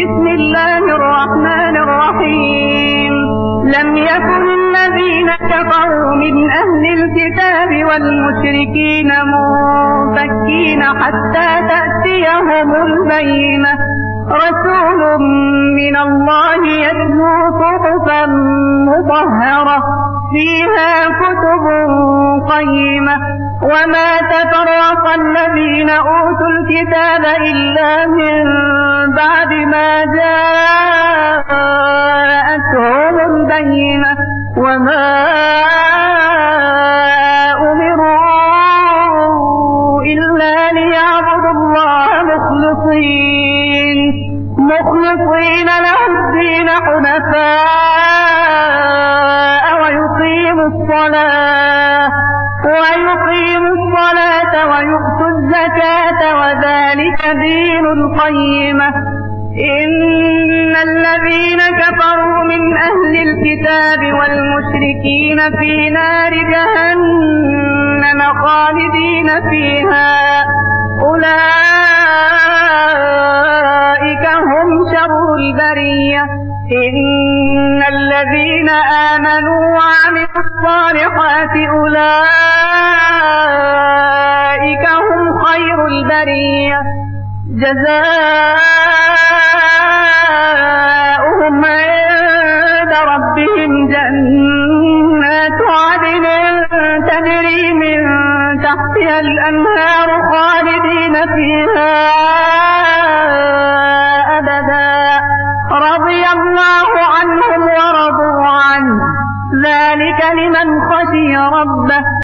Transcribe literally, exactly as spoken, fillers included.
بسم الله الرحمن الرحيم لم يكن الذين كفروا من أهل الكتاب والمشركين منفكين حتى تأتيهم البينة رسول من الله يتلو صحفا مطهرة فيها كتب قيمة وما تفرق الذين أوتوا الكتاب إلا من بعد ما جاءتهم البينة وما أمروا إلا ليعبدوا الله مخلصين مخلصين له الدين حنفاء ويقيموا الصلاة ويقيموا الصلاة ويؤتوا الزكاة وذلك دين القيمة إن الذين كفروا من أهل الكتاب والمشركين في نار جهنم خالدين فيها أولئك هم شر البرية إن الذين آمنوا وعملوا الصالحات أولئك هم خير البرية جزاؤهم عند ربهم جنات عدن تجري من تحتها الأنهار خالدين فيها أبدا رضي الله عنهم ورضوا عنه ذلك لمن خشي ربه